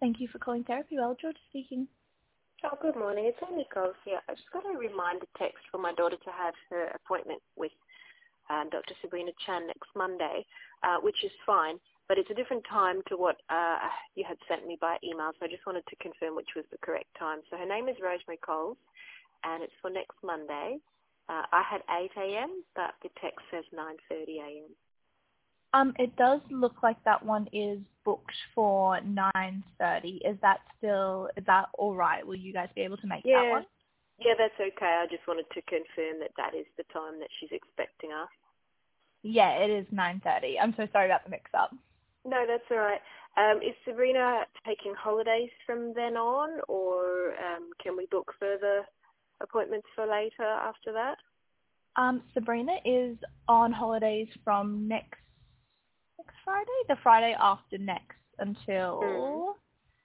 Thank you for calling Therapy Well. George speaking. Oh, good morning. It's Amy Coles here. I just got a reminder text for my daughter to have her appointment with Dr. Sabrina Chan next Monday, which is fine, but it's a different time to what you had sent me by email, so I just wanted to confirm which was the correct time. So her name is Rosemary Coles, and it's for next Monday. I had 8 a.m., but the text says 9:30 a.m. It does look like that one is booked for 9:30. Is that all right? Will you guys be able to make that one? Yeah, that's okay. I just wanted to confirm that that is the time that she's expecting us. Yeah, it is 9:30. I'm so sorry about the mix-up. No, that's all right. Is Sabrina taking holidays from then on, or can we book further appointments for later after that? Sabrina is on holidays from next Friday, the Friday after next, until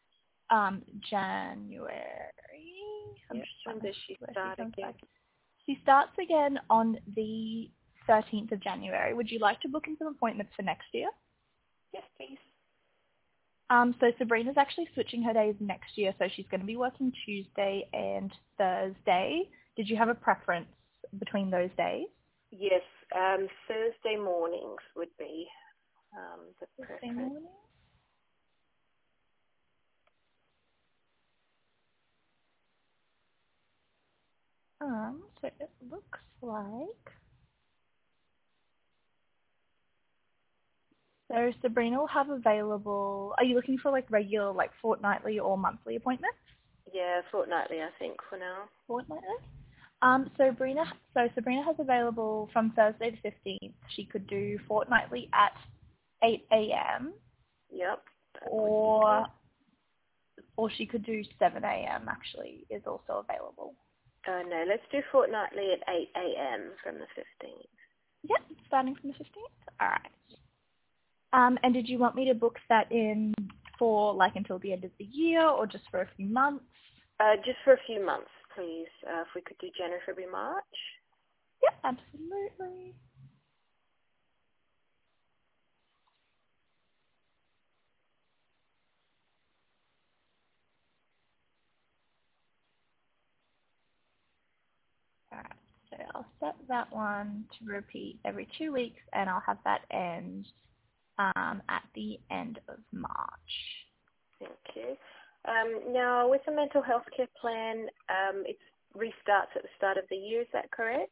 January. When does she start again? She starts again on the 13th of January. Would you like to book in some appointments for next year? Yes, please. So Sabrina's actually switching her days next year, so she's going to be working Tuesday and Thursday. Did you have a preference between those days? Yes, Thursday mornings would be the preference. Thursday morning? So it looks like... So Sabrina will have available... Are you looking for like regular, like fortnightly or monthly appointments? Yeah, fortnightly, I think, for now. Fortnightly? Sabrina has available from Thursday the 15th. She could do fortnightly at 8 a.m. Yep. Or she could do 7 a.m. actually is also available. No, let's do fortnightly at 8 a.m. from the 15th. Yep, starting from the 15th. All right. And did you want me to book that in for like until the end of the year or just for a few months? Just for a few months, please. If we could do January, February, March. Yep, absolutely. Alright, so I'll set that one to repeat every 2 weeks, and I'll have that end at the end of March. Thank you. Now, with the mental health care plan, it restarts at the start of the year. Is that correct?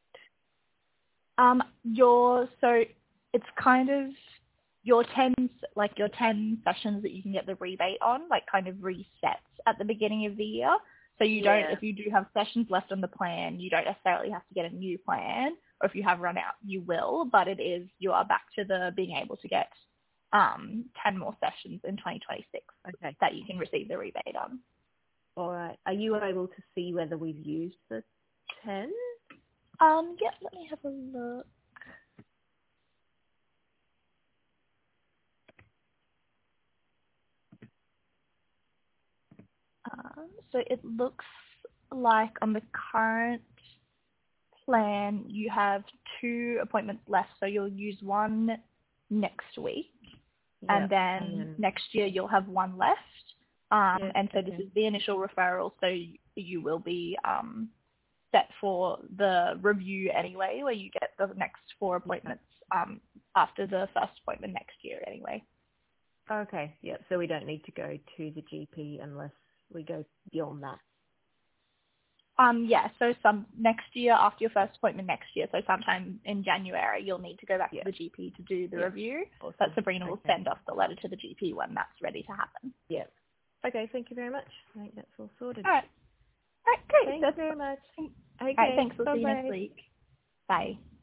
So it's kind of your 10 sessions that you can get the rebate on, like kind of resets at the beginning of the year. So you don't, if you do have sessions left on the plan, you don't necessarily have to get a new plan, or if you have run out, you will, but you are back to the being able to get 10 more sessions in 2026 that you can receive the rebate on. All right. Are you able to see whether we've used the 10? Yeah, let me have a look. So it looks like on the current plan you have 2 appointments left, so you'll use one next week, and then next year you'll have one left. And so this is the initial referral, so you will be set for the review anyway, where you get the next 4 appointments after the first appointment next year anyway. Okay, yeah, so we don't need to go to the GP unless we go beyond that. So next year, after your first appointment next year, so sometime in January, you'll need to go back to the GP to do the review. Awesome. But Sabrina will send off the letter to the GP when that's ready to happen. Yeah. Okay, thank you very much. I think that's all sorted. All right, great. Thanks very much. Okay, thanks. We'll see you next week. Bye.